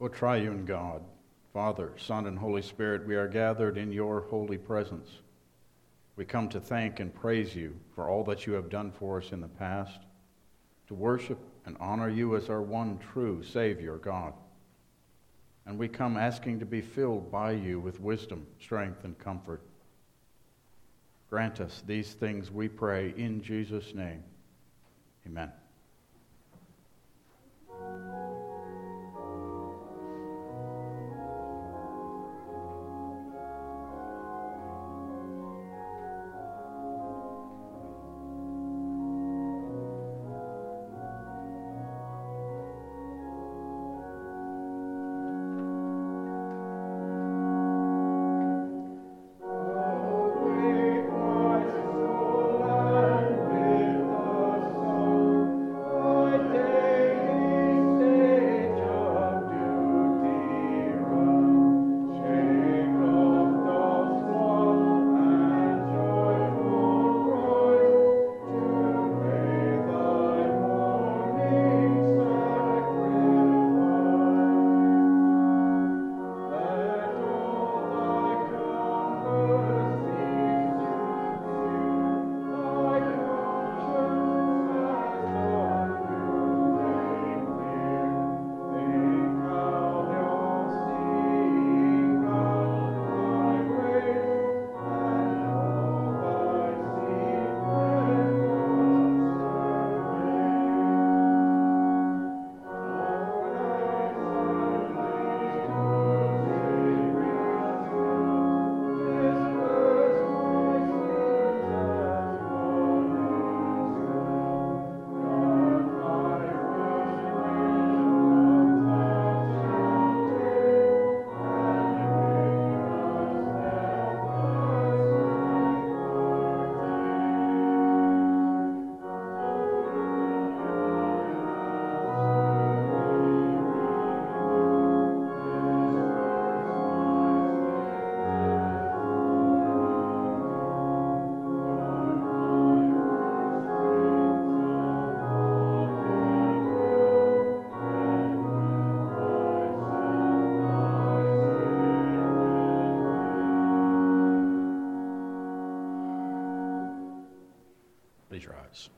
O triune God, Father, Son, and Holy Spirit, we are gathered in your holy presence. We come to thank and praise you for all that you have done for us in the past, to worship and honor you as our one true Savior, God. And we come asking to be filled by you with wisdom, strength, and comfort. Grant us these things, we pray, in Jesus' name. Amen. Please rise.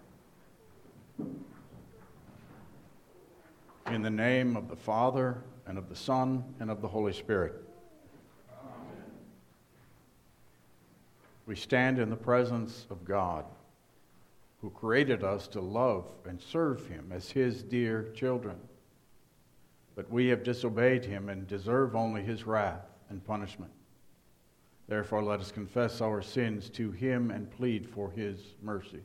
In the name of the Father, and of the Son, and of the Holy Spirit. Amen. We stand in the presence of God, who created us to love and serve him as his dear children. But we have disobeyed him and deserve only his wrath and punishment. Therefore, let us confess our sins to him and plead for his mercy.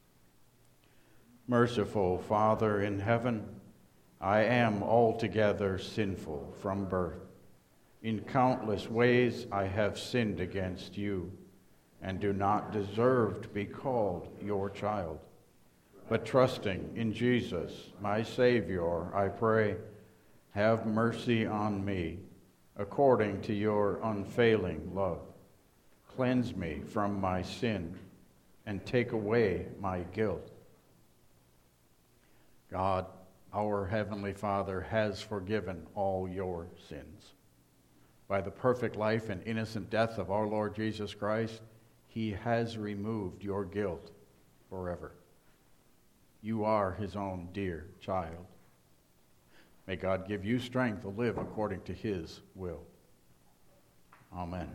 Merciful Father in heaven, I am altogether sinful from birth. In countless ways I have sinned against you and do not deserve to be called your child. But trusting in Jesus, my Savior, I pray, have mercy on me according to your unfailing love. Cleanse me from my sin and take away my guilt. God, our Heavenly Father, has forgiven all your sins. By the perfect life and innocent death of our Lord Jesus Christ, he has removed your guilt forever. You are his own dear child. May God give you strength to live according to his will. Amen.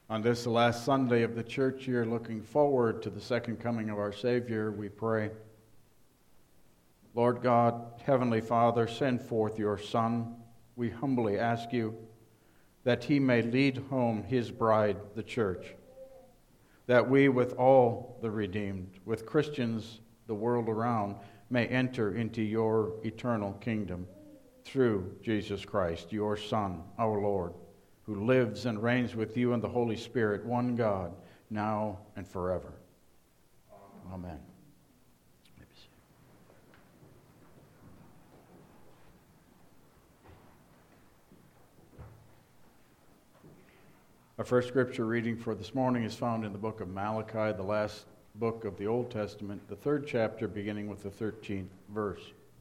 On this, the last Sunday of the church year, looking forward to the second coming of our Savior, we pray. Lord God, Heavenly Father, send forth your Son. We humbly ask you that he may lead home his bride, the church, that we, with all the redeemed, with Christians the world around, may enter into your eternal kingdom through Jesus Christ, your Son, our Lord, who lives and reigns with you in the Holy Spirit, one God, now and forever. Amen. Our first scripture reading for this morning is found in the book of Malachi, the last book of the Old Testament, the 3rd chapter, beginning with the 13th verse.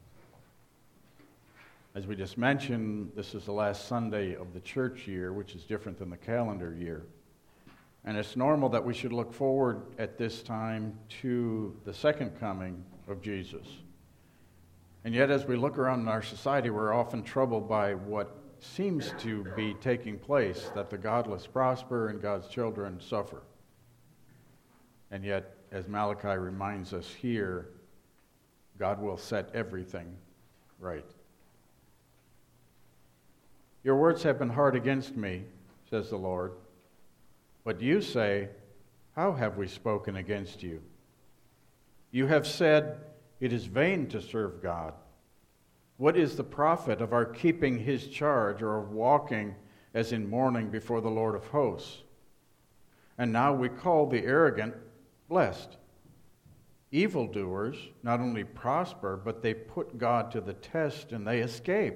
As we just mentioned, this is the last Sunday of the church year, which is different than the calendar year. And it's normal that we should look forward at this time to the second coming of Jesus. And yet, as we look around in our society, we're often troubled by what seems to be taking place, that the godless prosper and God's children suffer. And yet, as Malachi reminds us here, God will set everything right. Your words have been hard against me, says the Lord. But you say, how have we spoken against you? You have said, it is vain to serve God. What is the profit of our keeping his charge or of walking as in mourning before the Lord of hosts? And now we call the arrogant blessed. Evildoers not only prosper, but they put God to the test and they escape.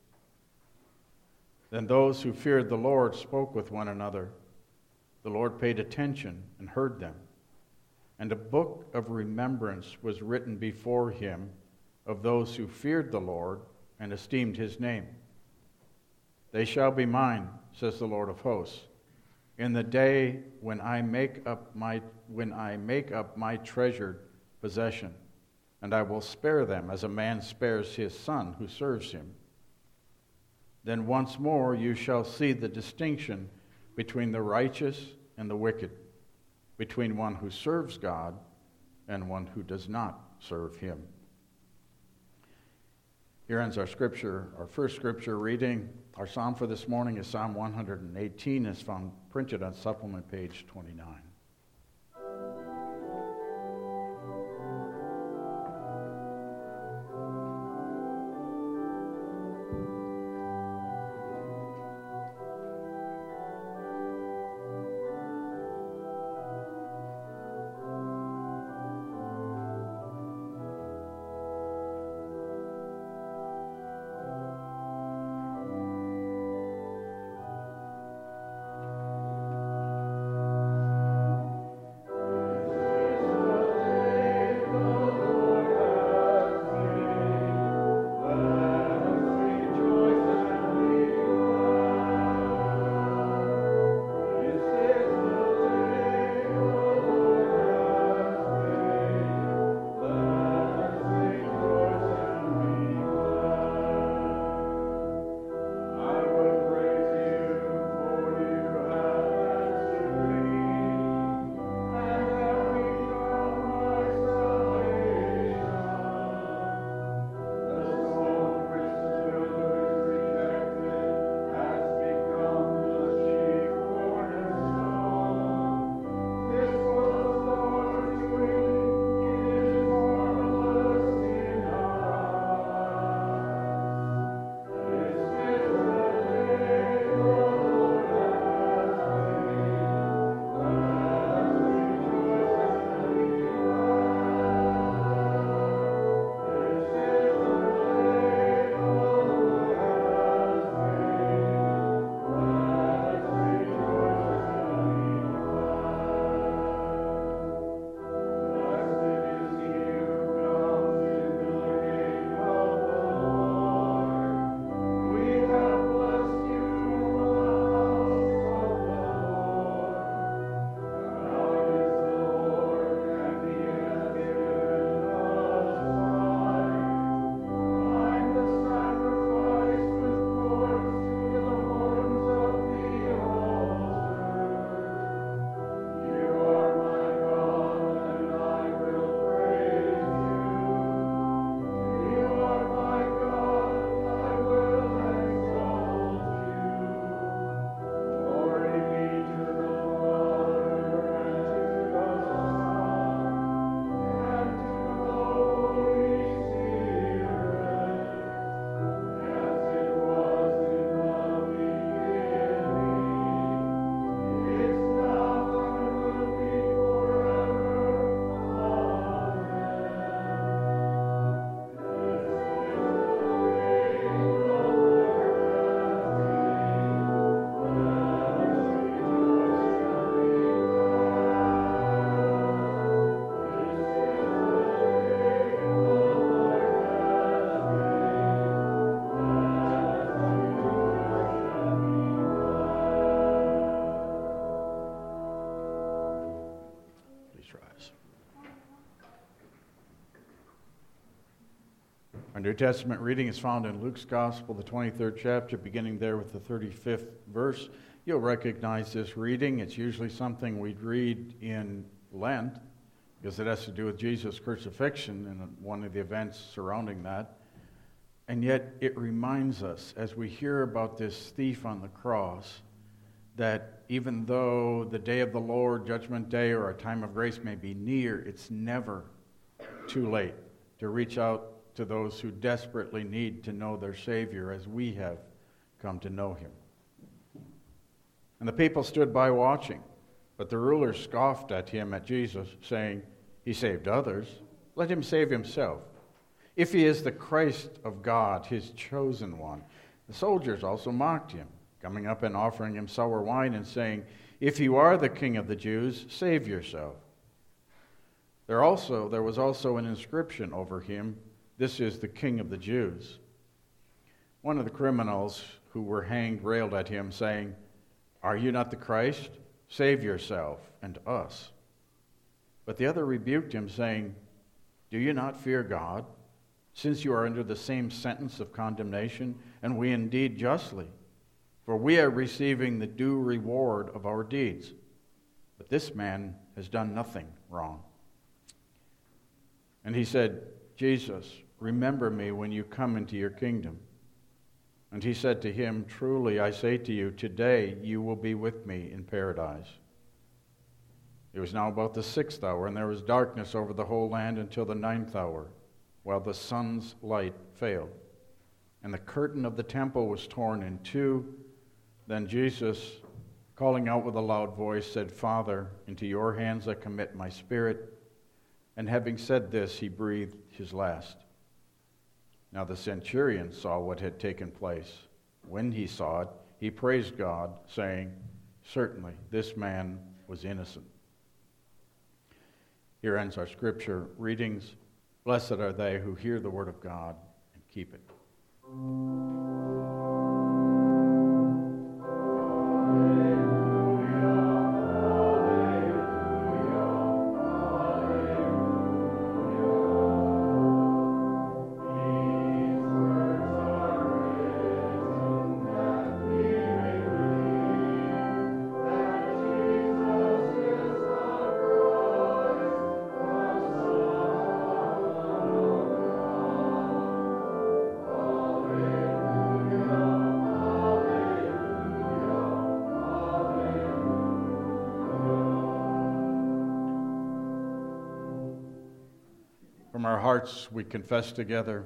Then those who feared the Lord spoke with one another. The Lord paid attention and heard them. And a book of remembrance was written before him of those who feared the Lord and esteemed his name. They shall be mine, says the Lord of hosts, in the day when I make up my treasured possession, and I will spare them as a man spares his son who serves him. Then once more you shall see the distinction between the righteous and the wicked, between one who serves God and one who does not serve him. Here ends our scripture, our first scripture reading. Our psalm for this morning is Psalm 118, is found printed on supplement page 29. Our New Testament reading is found in Luke's Gospel, the 23rd chapter, beginning there with the 35th verse. You'll recognize this reading. It's usually something we'd read in Lent because it has to do with Jesus' crucifixion and one of the events surrounding that. And yet it reminds us, as we hear about this thief on the cross, that even though the day of the Lord, Judgment Day, or a time of grace may be near, it's never too late to reach out to those who desperately need to know their Savior as we have come to know him. And the people stood by watching, but the rulers scoffed at Jesus, saying, "He saved others. Let him save himself. If he is the Christ of God, his chosen one." The soldiers also mocked him, coming up and offering him sour wine and saying, "If you are the King of the Jews, save yourself." There was also an inscription over him, "This is the King of the Jews." One of the criminals who were hanged railed at him, saying, "Are you not the Christ? Save yourself and us." But the other rebuked him, saying, "Do you not fear God, since you are under the same sentence of condemnation, and we indeed justly? For we are receiving the due reward of our deeds. But this man has done nothing wrong." And he said, "Jesus, remember me when you come into your kingdom." And he said to him, "Truly I say to you, today you will be with me in paradise." It was now about the 6th hour, and there was darkness over the whole land until the 9th hour, while the sun's light failed. And the curtain of the temple was torn in two. Then Jesus, calling out with a loud voice, said, "Father, into your hands I commit my spirit." And having said this, he breathed his last. Now the centurion saw what had taken place. When he saw it, he praised God, saying, "Certainly this man was innocent." Here ends our scripture readings. Blessed are they who hear the word of God and keep it. From our hearts we confess together,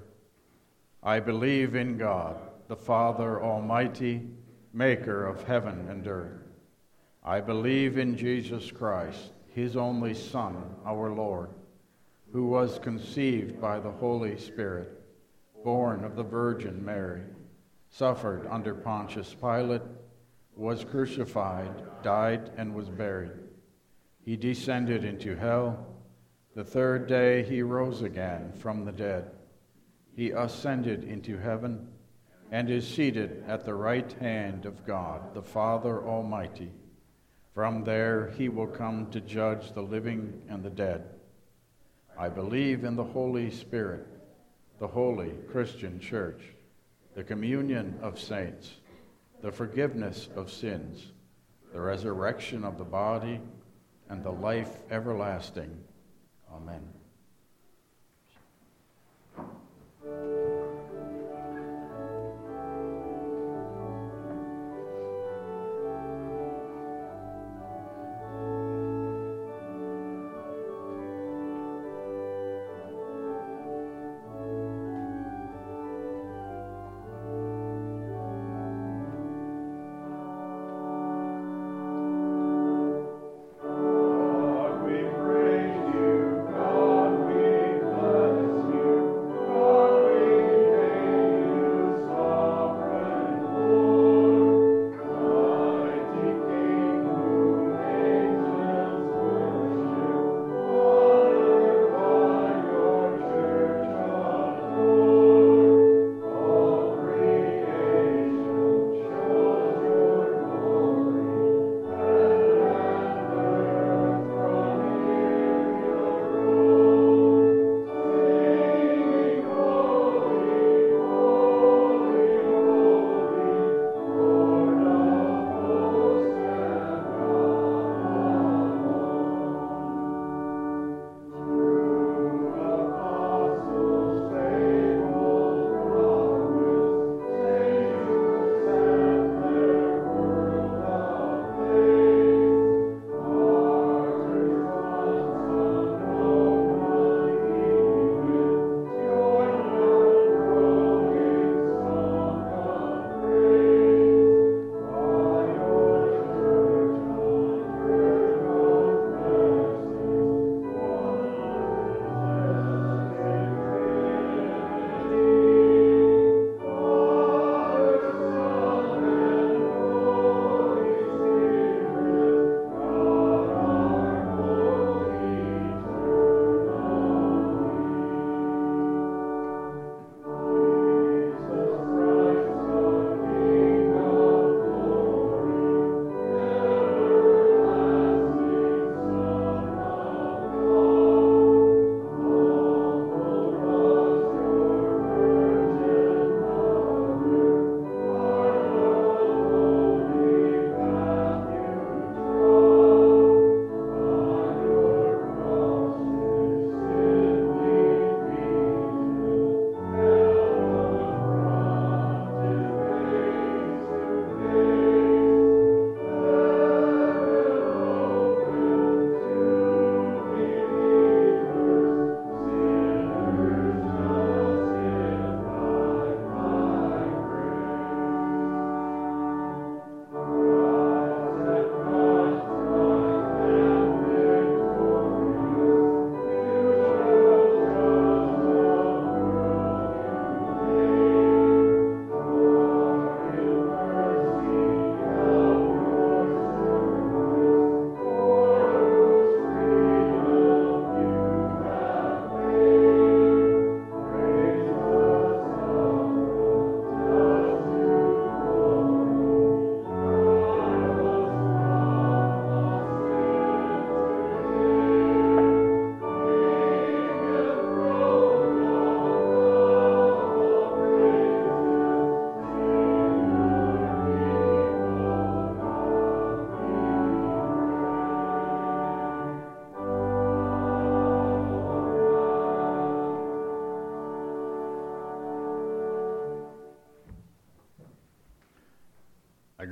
"I believe in God, the Father Almighty, maker of heaven and earth. I believe in Jesus Christ, his only Son, our Lord, who was conceived by the Holy Spirit, born of the Virgin Mary, suffered under Pontius Pilate, was crucified, died, and was buried. He descended into hell. The third day he rose again from the dead. He ascended into heaven and is seated at the right hand of God, the Father Almighty. From there he will come to judge the living and the dead. I believe in the Holy Spirit, the holy Christian church, the communion of saints, the forgiveness of sins, the resurrection of the body, and the life everlasting. Amen. God, we praise you, God.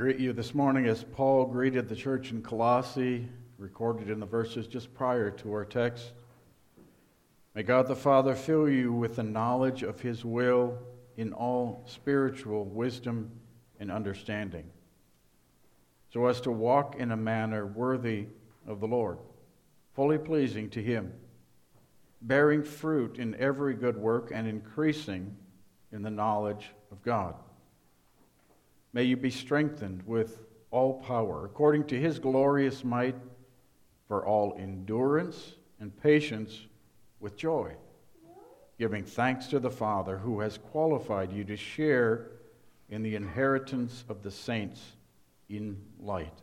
greet you this morning as Paul greeted the church in Colossae, recorded in the verses just prior to our text. May God the Father fill you with the knowledge of His will in all spiritual wisdom and understanding, so as to walk in a manner worthy of the Lord, fully pleasing to Him, bearing fruit in every good work and increasing in the knowledge of God. May you be strengthened with all power, according to His glorious might, for all endurance and patience with joy, giving thanks to the Father who has qualified you to share in the inheritance of the saints in light.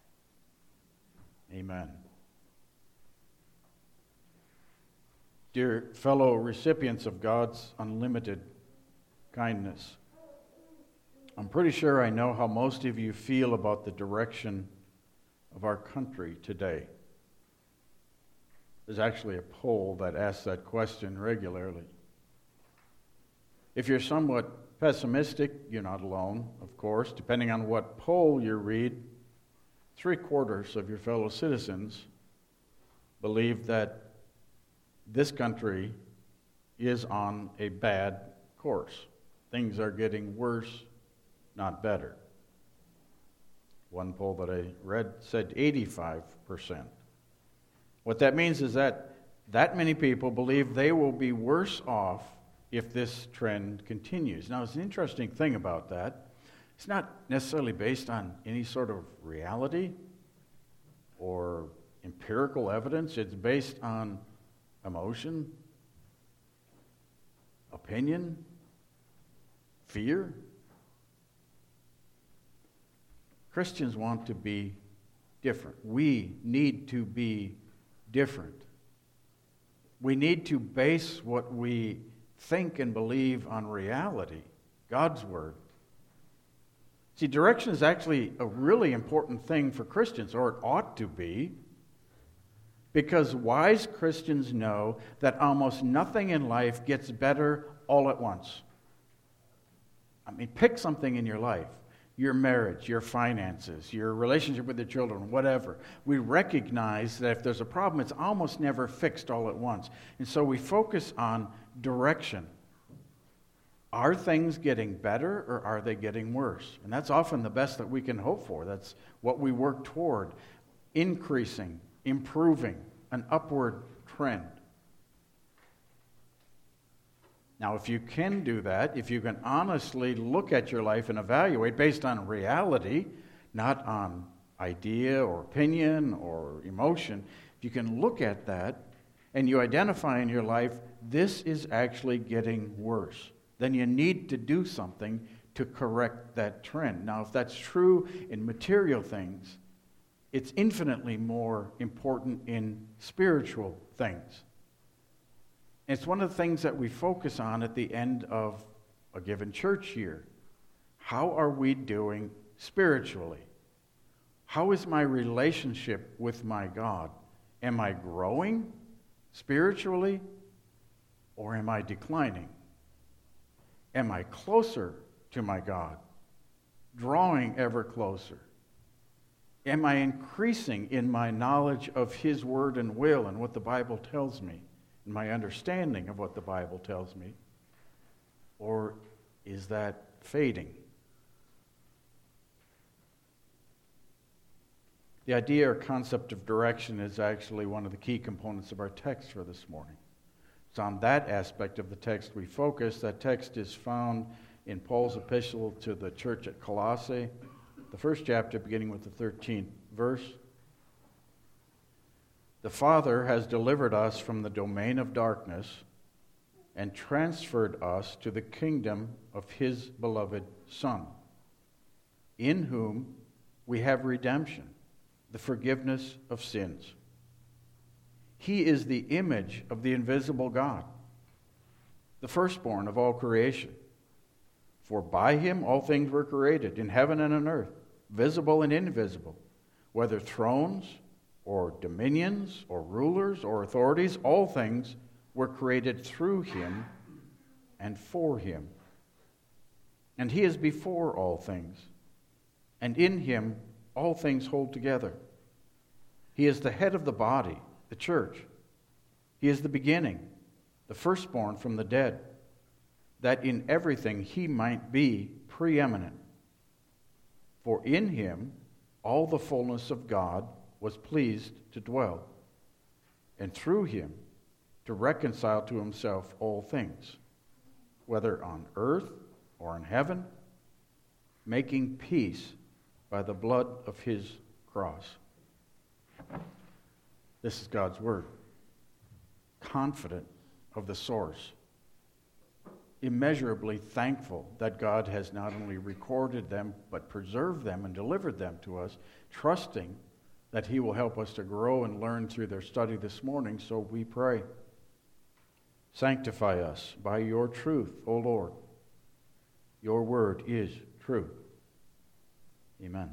Amen. Dear fellow recipients of God's unlimited kindness, I'm pretty sure I know how most of you feel about the direction of our country today. There's actually a poll that asks that question regularly. If you're somewhat pessimistic, you're not alone, of course. Depending on what poll you read, 3/4 of your fellow citizens believe that this country is on a bad course. Things are getting worse, not better. One poll that I read said 85%. What that means is that many people believe they will be worse off if this trend continues. Now, it's an interesting thing about that. It's not necessarily based on any sort of reality or empirical evidence. It's based on emotion, opinion, fear. Christians want to be different. We need to be different. We need to base what we think and believe on reality, God's Word. See, direction is actually a really important thing for Christians, or it ought to be, because wise Christians know that almost nothing in life gets better all at once. I mean, pick something in your life. Your marriage, your finances, your relationship with your children, whatever. We recognize that if there's a problem, it's almost never fixed all at once. And so we focus on direction. Are things getting better or are they getting worse? And that's often the best that we can hope for. That's what we work toward. Increasing, improving, an upward trend. Now, if you can do that, if you can honestly look at your life and evaluate based on reality, not on idea or opinion or emotion, if you can look at that and you identify in your life, this is actually getting worse, then you need to do something to correct that trend. Now, if that's true in material things, it's infinitely more important in spiritual things. It's one of the things that we focus on at the end of a given church year. How are we doing spiritually? How is my relationship with my God? Am I growing spiritually or am I declining? Am I closer to my God, drawing ever closer? Am I increasing in my knowledge of His Word and will and what the Bible tells me? My understanding of what the Bible tells me, or is that fading? The idea or concept of direction is actually one of the key components of our text for this morning. It's on that aspect of the text we focus. That text is found in Paul's epistle to the church at Colossae, the first chapter beginning with the 13th verse. The Father has delivered us from the domain of darkness and transferred us to the kingdom of His beloved Son, in whom we have redemption, the forgiveness of sins. He is the image of the invisible God, the firstborn of all creation. For by Him all things were created, in heaven and on earth, visible and invisible, whether thrones or dominions, or rulers, or authorities, all things were created through Him and for Him. And He is before all things, and in him all things hold together. He is the head of the body, the church. He is the beginning, the firstborn from the dead, that in everything he might be preeminent. For in him all the fullness of God was pleased to dwell, and through him to reconcile to himself all things, whether on earth or in heaven, making peace by the blood of his cross. This is God's word. Confident of the source. Immeasurably thankful that God has not only recorded them, but preserved them and delivered them to us, trusting that he will help us to grow and learn through their study this morning, so we pray. Sanctify us by your truth, O Lord. Your word is truth. Amen.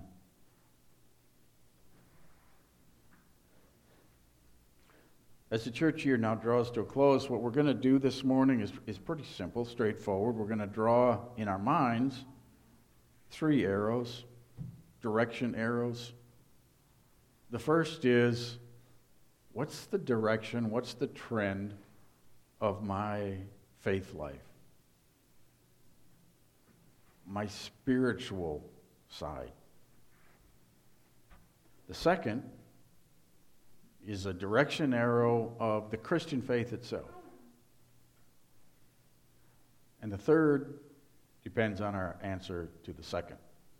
As the church year now draws to a close, what we're going to do this morning is pretty simple, straightforward. We're going to draw in our minds 3 arrows, direction arrows. The first is, what's the direction, what's the trend of my faith life? My spiritual side. The second is a direction arrow of the Christian faith itself. And the third depends on our answer to the second.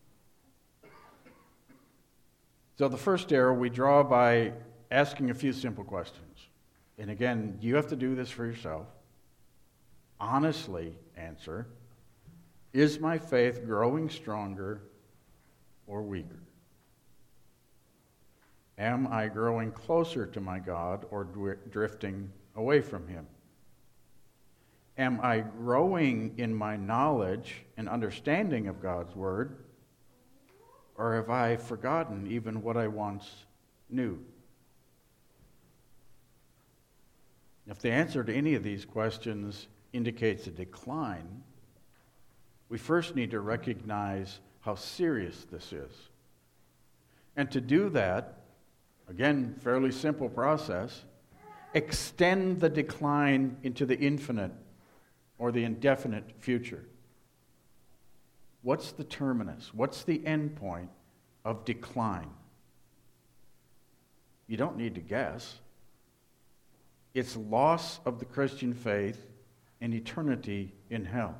So the first arrow we draw by asking a few simple questions. And again, you have to do this for yourself. Honestly answer, is my faith growing stronger or weaker? Am I growing closer to my God or drifting away from him? Am I growing in my knowledge and understanding of God's word? Or have I forgotten even what I once knew? If the answer to any of these questions indicates a decline, we first need to recognize how serious this is. And to do that, again, fairly simple process, extend the decline into the infinite or the indefinite future. What's the terminus? What's the end point of decline? You don't need to guess. It's loss of the Christian faith and eternity in hell.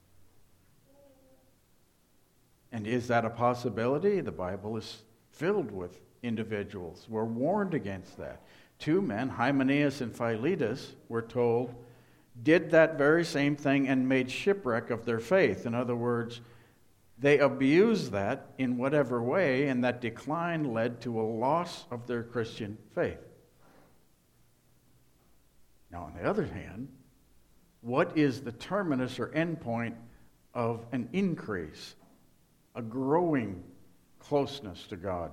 And is that a possibility? The Bible is filled with individuals. We're warned against that. 2 men, Hymenaeus and Philetus, we're told, did that very same thing and made shipwreck of their faith. In other words, they abused that in whatever way, and that decline led to a loss of their Christian faith. Now, on the other hand, what is the terminus or end point of an increase, a growing closeness to God?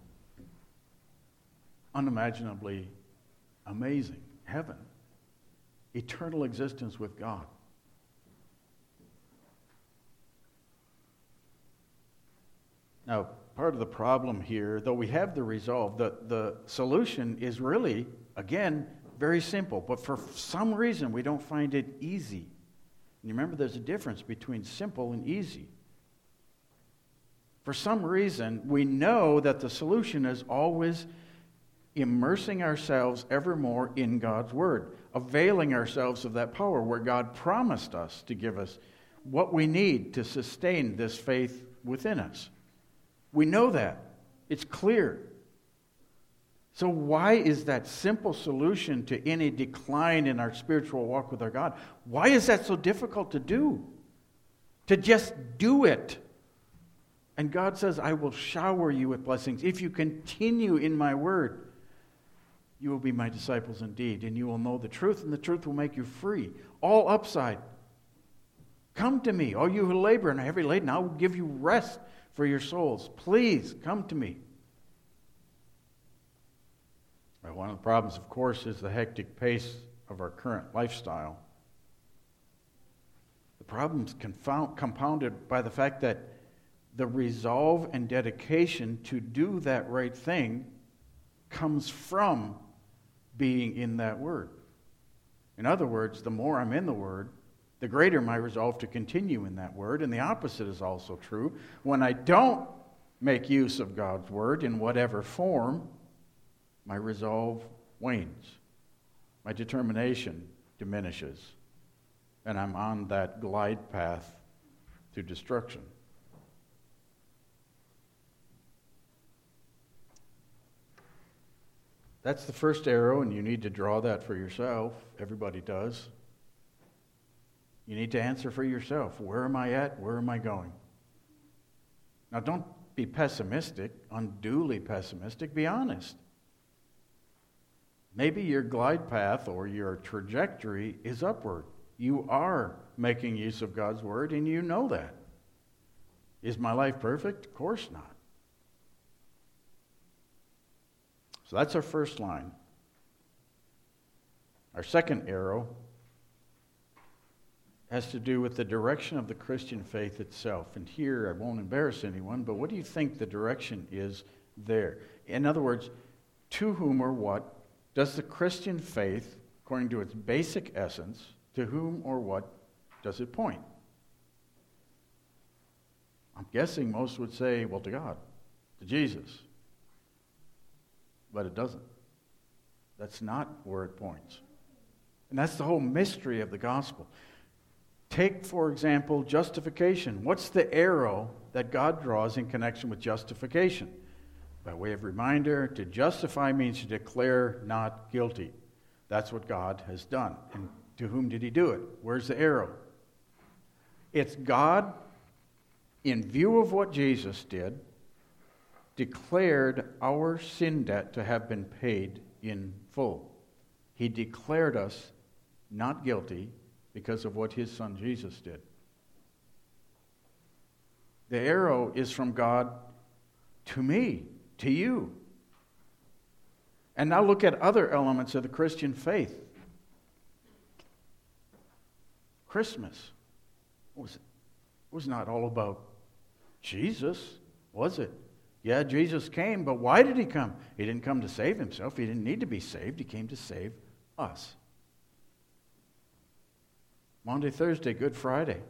Unimaginably amazing. Heaven. Eternal existence with God. Now, part of the problem here, though we have the resolve, the solution is really, again, very simple. But for some reason, we don't find it easy. And you remember, there's a difference between simple and easy. For some reason, we know that the solution is always immersing ourselves ever more in God's Word, availing ourselves of that power where God promised us to give us what we need to sustain this faith within us. We know that. It's clear. So why is that simple solution to any decline in our spiritual walk with our God, why is that so difficult to do? To just do it. And God says, I will shower you with blessings. If you continue in my word, you will be my disciples indeed, and you will know the truth, and the truth will make you free. All upside. Come to me, all you who labor and are heavy laden, I will give you rest for your souls. Please, come to me. Well, one of the problems, of course, is the hectic pace of our current lifestyle. The problem's compounded by the fact that the resolve and dedication to do that right thing comes from being in that Word. In other words, the more I'm in the Word, the greater my resolve to continue in that Word. And the opposite is also true. When I don't make use of God's Word in whatever form, my resolve wanes. My determination diminishes. And I'm on that glide path to destruction. That's the first arrow, and you need to draw that for yourself. Everybody does. You need to answer for yourself. Where am I at? Where am I going? Now, don't be pessimistic, unduly pessimistic. Be honest. Maybe your glide path or your trajectory is upward. You are making use of God's Word, and you know that. Is my life perfect? Of course not. So that's our first line. Our second arrow has to do with the direction of the Christian faith itself. And here, I won't embarrass anyone, but what do you think the direction is there? In other words, to whom or what does the Christian faith, according to its basic essence, to whom or what does it point? I'm guessing most would say, well, to God, to Jesus. But it doesn't. That's not where it points. And that's the whole mystery of the gospel. Take, for example, justification. What's the arrow that God draws in connection with justification? By way of reminder, to justify means to declare not guilty. That's what God has done. And to whom did he do it? Where's the arrow? It's God, in view of what Jesus did, declared our sin debt to have been paid in full. He declared us not guilty because of what his son Jesus did. The arrow is from God to me, to you. And now look at other elements of the Christian faith. Christmas was not all about Jesus, was it? Yeah, Jesus came, but why did he come? He didn't come to save himself. He didn't need to be saved. He came to save us. Maundy Thursday, Good Friday.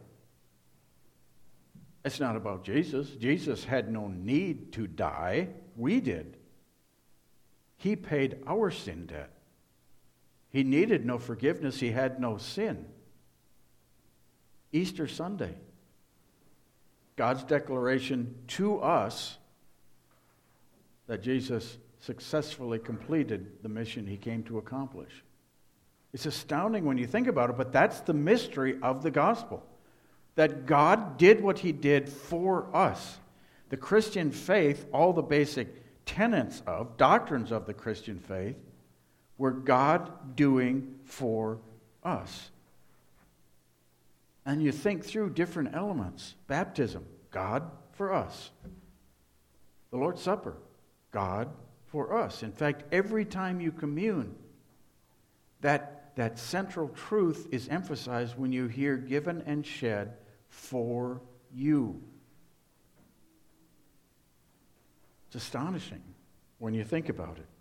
It's not about Jesus. Jesus had no need to die. We did. He paid our sin debt. He needed no forgiveness. He had no sin. Easter Sunday. God's declaration to us that Jesus successfully completed the mission he came to accomplish. It's astounding when you think about it, but that's the mystery of the gospel. That God did what he did for us. The Christian faith, all the basic tenets of, doctrines of the Christian faith, were God doing for us. And you think through different elements. Baptism, God for us. The Lord's Supper, God for us. In fact, every time you commune, that central truth is emphasized when you hear given and shed for you. It's astonishing when you think about it.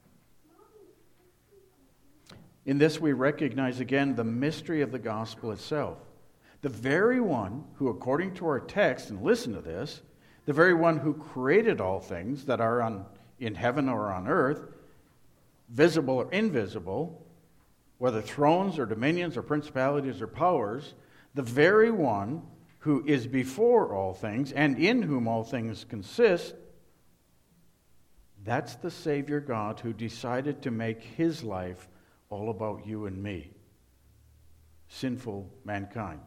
In this, we recognize again the mystery of the gospel itself. The very one who, according to our text, and listen to this, the very one who created all things that are in heaven or on earth, visible or invisible, whether thrones or dominions or principalities or powers, the very one who is before all things and in whom all things consist, that's the Savior God who decided to make his life all about you and me, sinful mankind.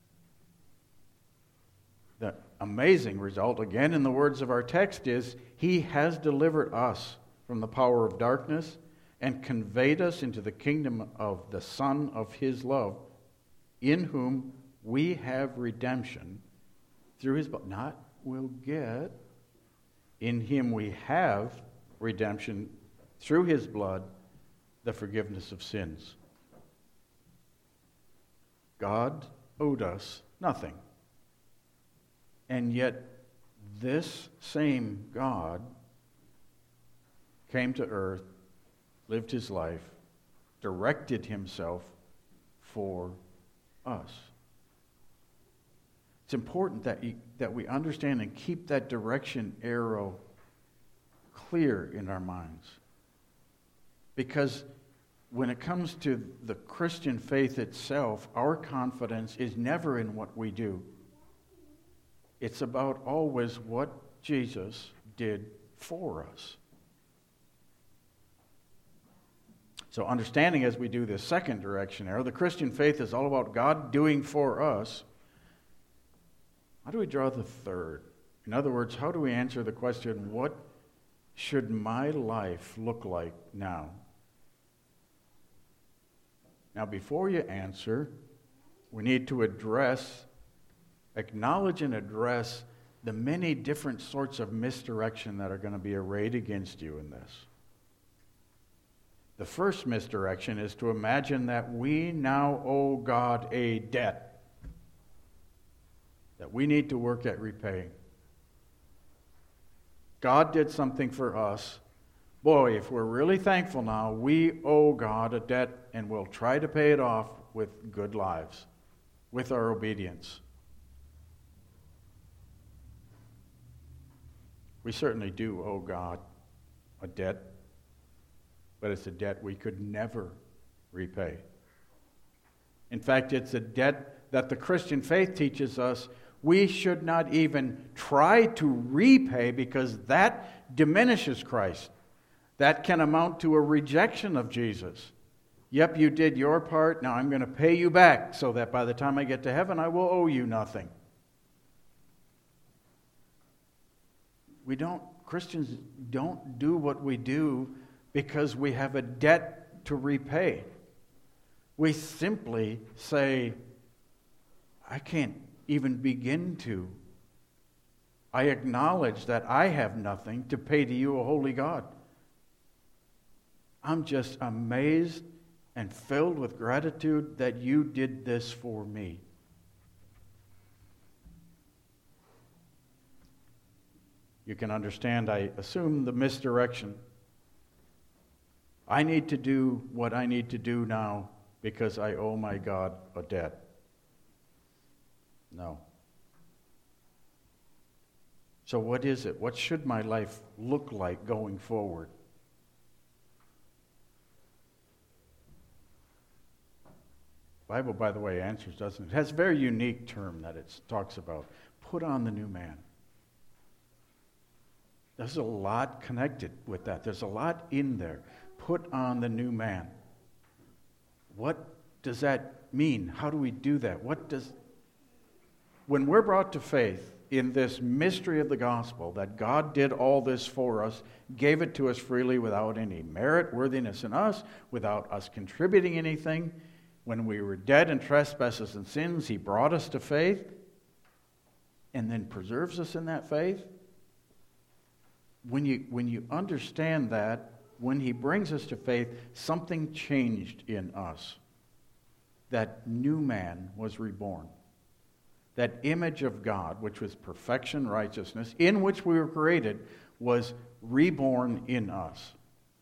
The amazing result, again in the words of our text, is he has delivered us from the power of darkness and conveyed us into the kingdom of the Son of his love, in whom we have redemption through his blood. Not will get. In him we have redemption through his blood, the forgiveness of sins. God owed us nothing. And yet, this same God came to earth, lived his life, directed himself for us. It's important that we understand and keep that direction arrow clear in our minds. Because when it comes to the Christian faith itself, our confidence is never in what we do. It's about always what Jesus did for us. So understanding as we do this second direction arrow, the Christian faith is all about God doing for us. How do we draw the third? In other words, how do we answer the question, what should my life look like now? Now, before you answer, we need to acknowledge and address the many different sorts of misdirection that are going to be arrayed against you in this. The first misdirection is to imagine that we now owe God a debt that we need to work at repaying. God did something for us. Boy, if we're really thankful now, we owe God a debt, and we'll try to pay it off with good lives, with our obedience. We certainly do owe God a debt, but it's a debt we could never repay. In fact, it's a debt that the Christian faith teaches us we should not even try to repay, because that diminishes Christ. That can amount to a rejection of Jesus. Yep, you did your part, now I'm going to pay you back so that by the time I get to heaven, I will owe you nothing. Christians don't do what we do because we have a debt to repay. We simply say, I can't even begin to. I acknowledge that I have nothing to pay to you, a holy God. I'm just amazed and filled with gratitude that you did this for me. You can understand, I assume, the misdirection. I need to do what I need to do now because I owe my God a debt. No. So what is it? What should my life look like going forward? The Bible, by the way, answers, doesn't it? It has a very unique term that it talks about. Put on the new man. There's a lot connected with that. There's a lot in there. Put on the new man. What does that mean? How do we do that? When we're brought to faith in this mystery of the gospel, that God did all this for us, gave it to us freely without any merit, worthiness in us, without us contributing anything, when we were dead in trespasses and sins, He brought us to faith and then preserves us in that faith. When you understand that, when He brings us to faith, something changed in us. That new man was reborn. That image of God, which was perfection, righteousness, in which we were created, was reborn in us.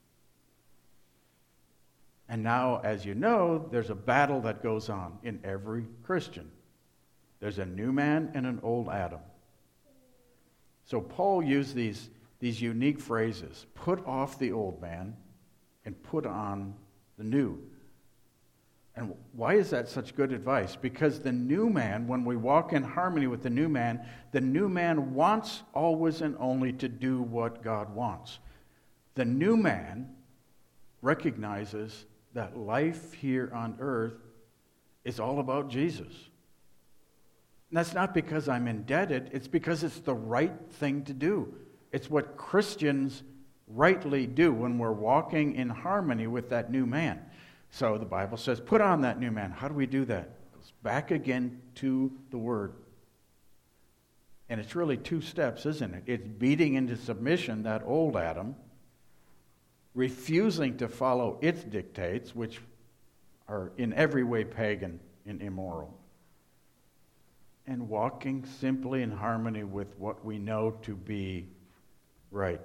And now, as you know, there's a battle that goes on in every Christian. There's a new man and an old Adam. So Paul used these unique phrases. Put off the old man and put on the new. And why is that such good advice? Because the new man, when we walk in harmony with the new man wants always and only to do what God wants. The new man recognizes that life here on earth is all about Jesus. And that's not because I'm indebted, it's because it's the right thing to do. It's what Christians rightly do when we're walking in harmony with that new man. So the Bible says, put on that new man. How do we do that? It goes back again to the Word. And it's really two steps, isn't it? It's beating into submission that old Adam, refusing to follow its dictates, which are in every way pagan and immoral. and walking simply in harmony with what we know to be right.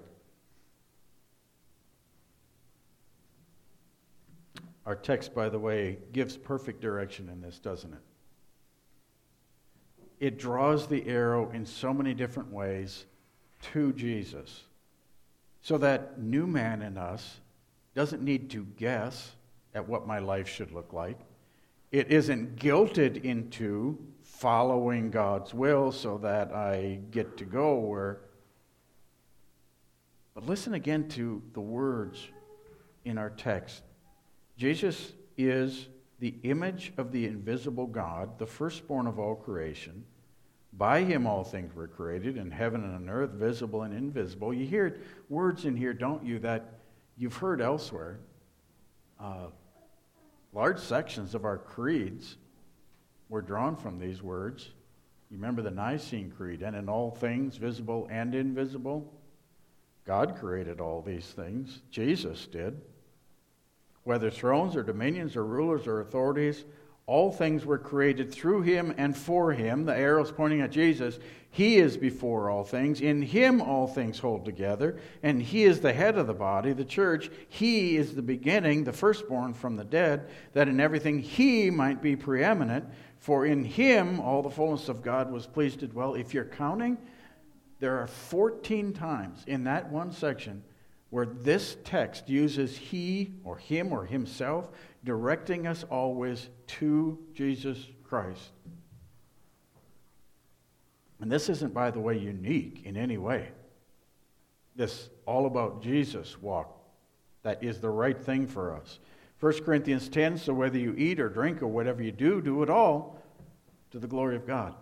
Our text, by the way, gives perfect direction in this, doesn't it? It draws the arrow in so many different ways to Jesus, so that new man in us doesn't need to guess at what my life should look like. It isn't guilted into following God's will so that I get to go where. But listen again to the words in our text. Jesus is the image of the invisible God, the firstborn of all creation. By him all things were created, in heaven and on earth, visible and invisible. You hear words in here, don't you, that you've heard elsewhere. Large sections of our creeds were drawn from these words. You remember the Nicene Creed, and in all things, visible and invisible. God created all these things. Jesus did. Whether thrones or dominions or rulers or authorities, all things were created through him and for him. The arrow's pointing at Jesus. He is before all things. In him all things hold together. And he is the head of the body, the church. He is the beginning, the firstborn from the dead, that in everything he might be preeminent. For in him all the fullness of God was pleased to dwell. If you're counting, there are 14 times in that one section where this text uses he or him or himself, directing us always to Jesus Christ. And this isn't, by the way, unique in any way. This all about Jesus walk, that is the right thing for us. 1 Corinthians 10, so whether you eat or drink or whatever you do, do it all to the glory of God.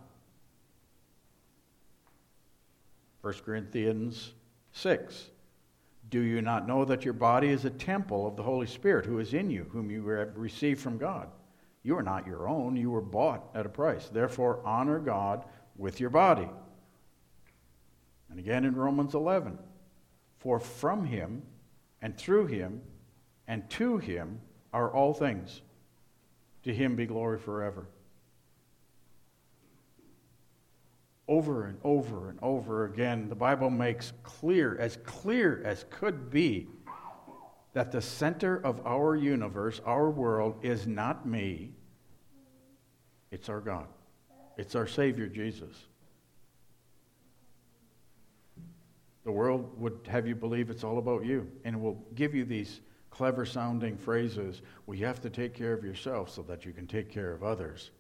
1 Corinthians 6, do you not know that your body is a temple of the Holy Spirit who is in you, whom you have received from God? You are not your own, you were bought at a price. Therefore, honor God with your body. And again in Romans 11, for from him and through him and to him are all things. To him be glory forever. Over and over and over again, the Bible makes clear as could be, that the center of our universe, our world, is not me. It's our God. It's our Savior, Jesus. The world would have you believe it's all about you, and will give you these clever-sounding phrases. Well, you have to take care of yourself so that you can take care of others.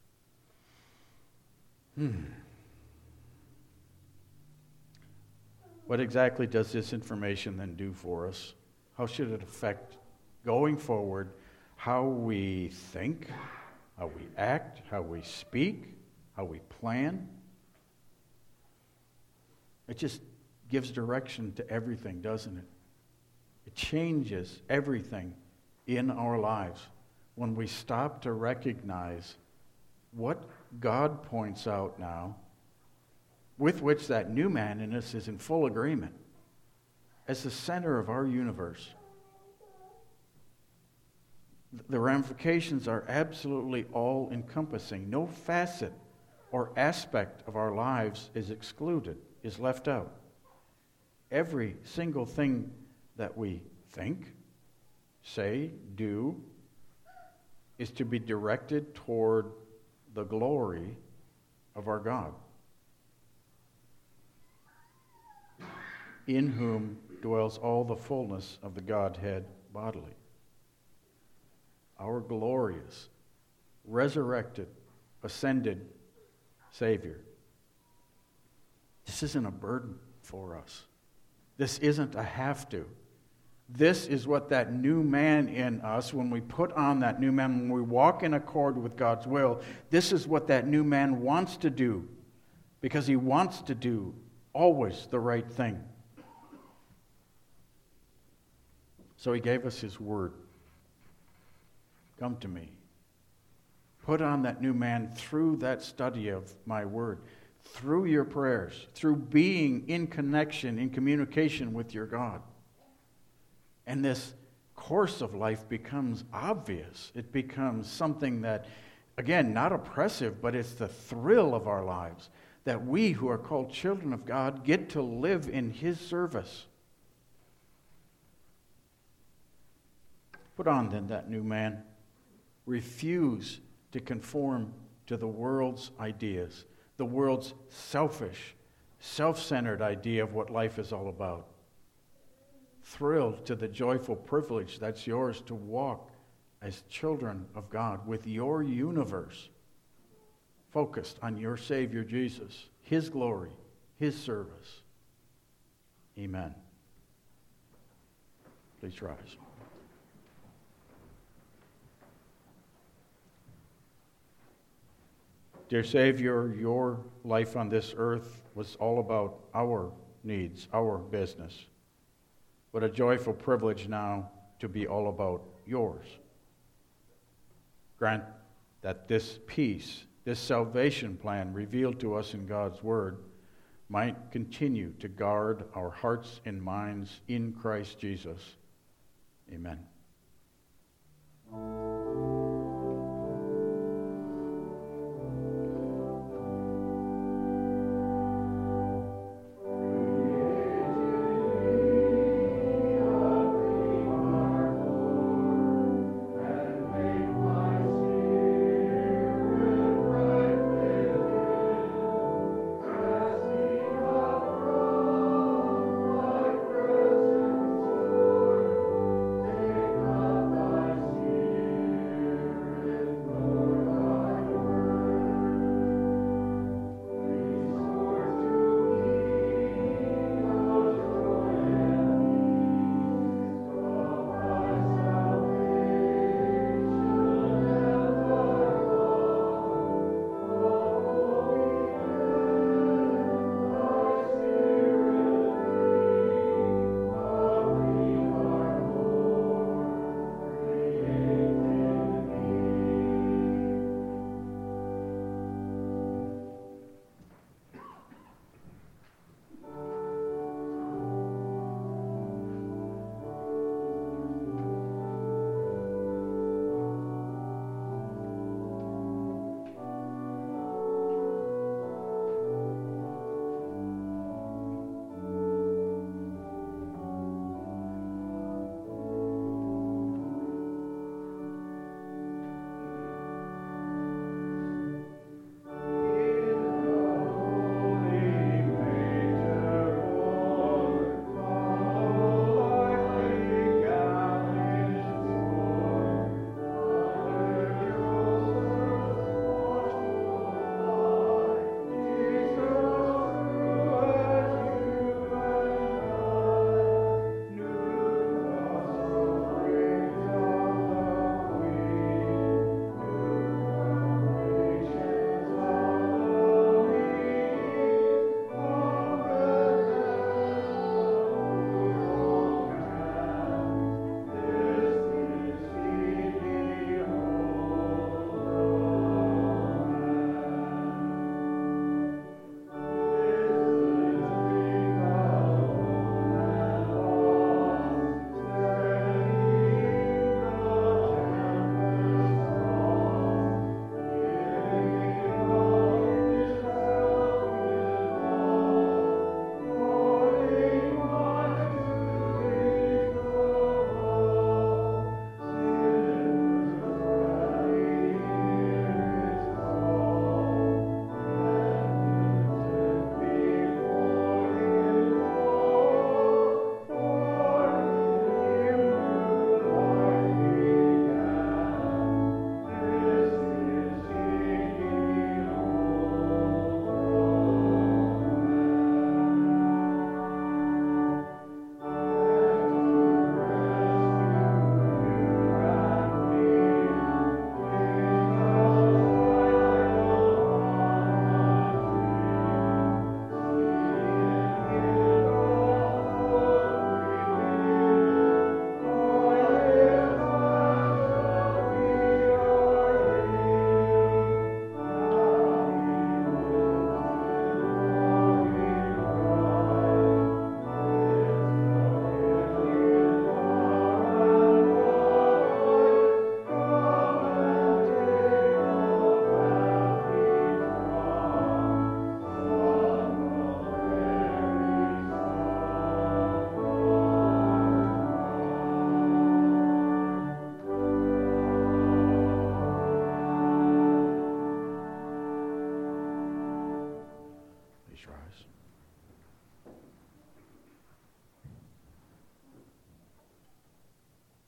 What exactly does this information then do for us? How should it affect, going forward, how we think, how we act, how we speak, how we plan? It just gives direction to everything, doesn't it? It changes everything in our lives when we stop to recognize what God points out now, with which that new man in us is in full agreement, as the center of our universe. The ramifications are absolutely all-encompassing. No facet or aspect of our lives is excluded, is left out. Every single thing that we think, say, do, is to be directed toward the glory of our God, in whom dwells all the fullness of the Godhead bodily. Our glorious, resurrected, ascended Savior. This isn't a burden for us. This isn't a have to. This is what that new man in us, when we put on that new man, when we walk in accord with God's will, this is what that new man wants to do, because he wants to do always the right thing. So he gave us his word. Come to me. Put on that new man through that study of my word, through your prayers, through being in connection, in communication with your God. And this course of life becomes obvious. It becomes something that Again, not oppressive, but it's the thrill of our lives that we who are called children of God get to live in His service. Put on then that new man. Refuse to conform to the world's ideas, the world's selfish, self-centered idea of what life is all about. Thrilled to the joyful privilege that's yours to walk as children of God with your universe focused on your Savior Jesus, His glory, His service. Amen. Please rise. Dear Savior, your life on this earth was all about our needs, our business. What a joyful privilege now to be all about yours. Grant that this peace, this salvation plan revealed to us in God's Word might continue to guard our hearts and minds in Christ Jesus. Amen.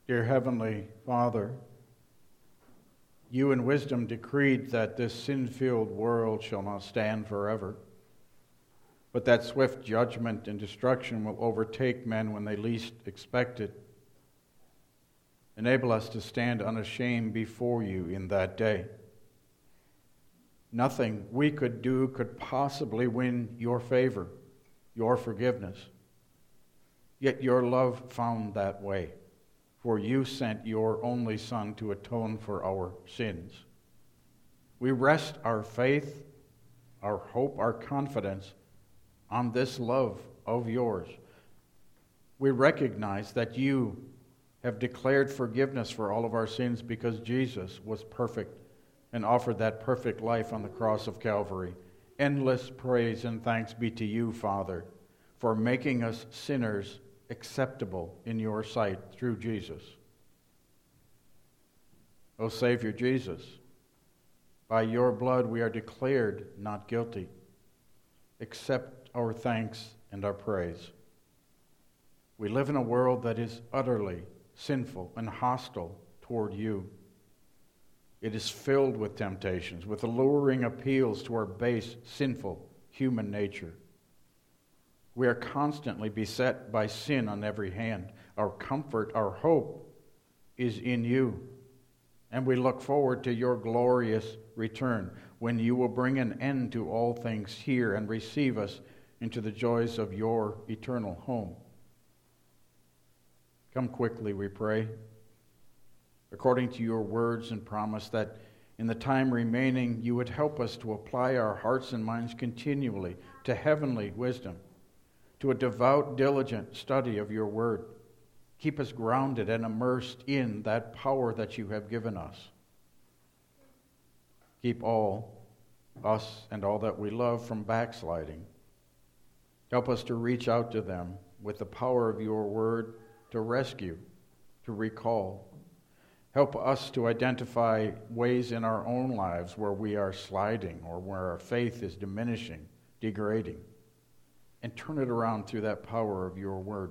Dear Heavenly Father, you in wisdom decreed that this sin-filled world shall not stand forever, but that swift judgment and destruction will overtake men when they least expect it. Enable us to stand unashamed before you in that day. Nothing we could do could possibly win your favor, your forgiveness. Yet your love found that way, for you sent your only Son to atone for our sins. We rest our faith, our hope, our confidence on this love of yours. We recognize that you have declared forgiveness for all of our sins because Jesus was perfect and offered that perfect life on the cross of Calvary. Endless praise and thanks be to you, Father, for making us sinners acceptable in your sight through Jesus. O Savior Jesus, by your blood we are declared not guilty. Accept our thanks and our praise. We live in a world that is utterly sinful and hostile toward you. It is filled with temptations, with alluring appeals to our base, sinful human nature. We are constantly beset by sin on every hand. Our comfort, our hope is in you. And we look forward to your glorious return, when you will bring an end to all things here and receive us into the joys of your eternal home. Come quickly, we pray, according to your words and promise, that in the time remaining you would help us to apply our hearts and minds continually to heavenly wisdom, to a devout, diligent study of your word. Keep us grounded and immersed in that power that you have given us. Keep us and all that we love from backsliding. Help us to reach out to them with the power of your word to rescue, to recall. Help us to identify ways in our own lives where we are sliding or where our faith is diminishing, degrading, and turn it around through that power of your word.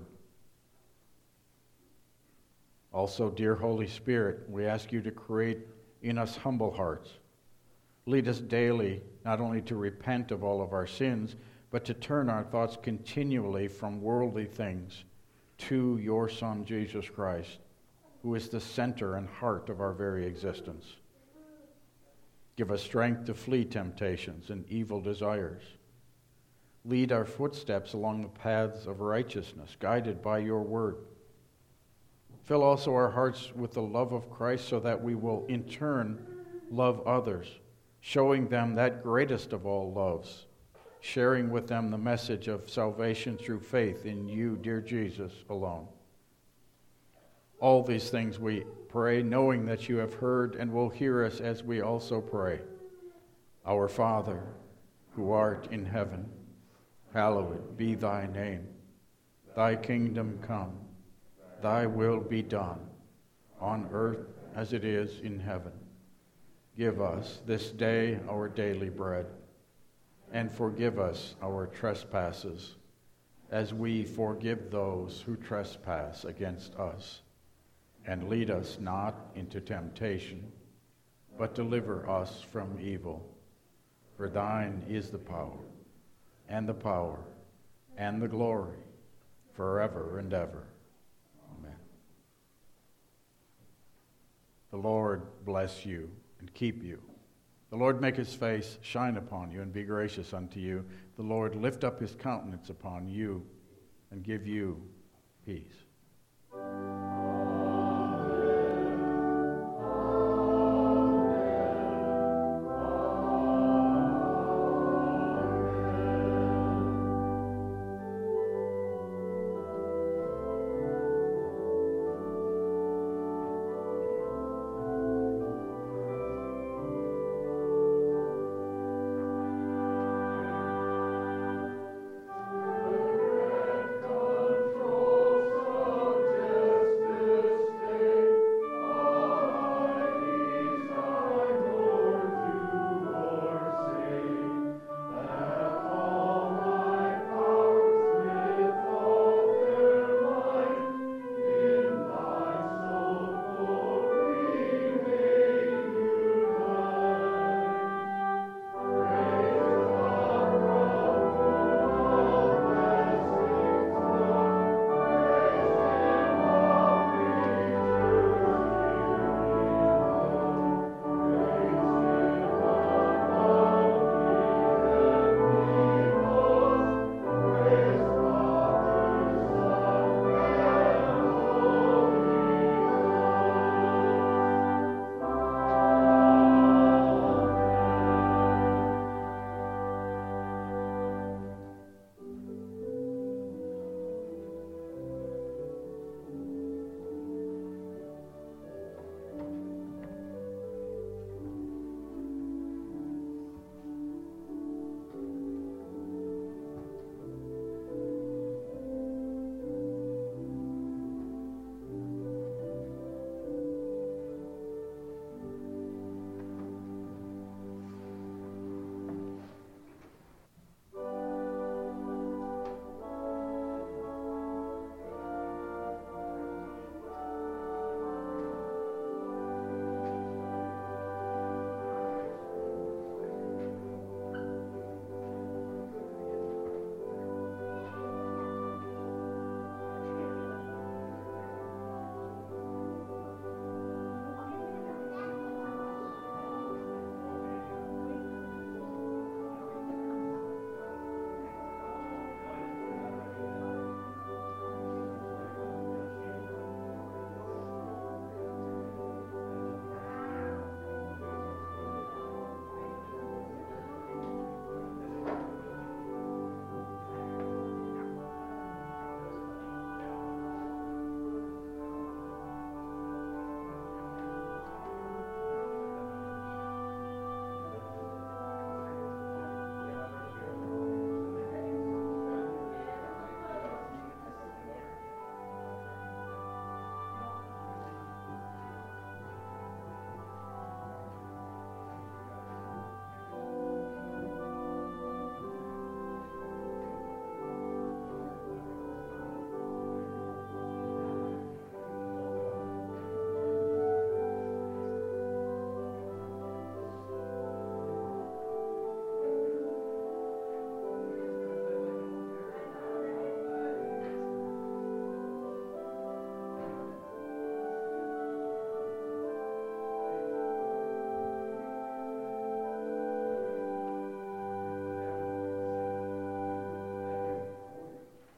Also, dear Holy Spirit, we ask you to create in us humble hearts. Lead us daily not only to repent of all of our sins, but to turn our thoughts continually from worldly things to your Son, Jesus Christ, who is the center and heart of our very existence. Give us strength to flee temptations and evil desires. Lead our footsteps along the paths of righteousness, guided by your word. Fill also our hearts with the love of Christ, so that we will in turn love others, showing them that greatest of all loves, sharing with them the message of salvation through faith in you, dear Jesus, alone. All these things we pray, knowing that you have heard and will hear us as we also pray. Our Father, who art in heaven, hallowed be thy name. Thy kingdom come, thy will be done, on earth as it is in heaven. Give us this day our daily bread, and forgive us our trespasses, as we forgive those who trespass against us. And lead us not into temptation, but deliver us from evil. For thine is the power, and the glory, forever and ever. Amen. The Lord bless you and keep you. The Lord make his face shine upon you and be gracious unto you. The Lord lift up his countenance upon you and give you peace.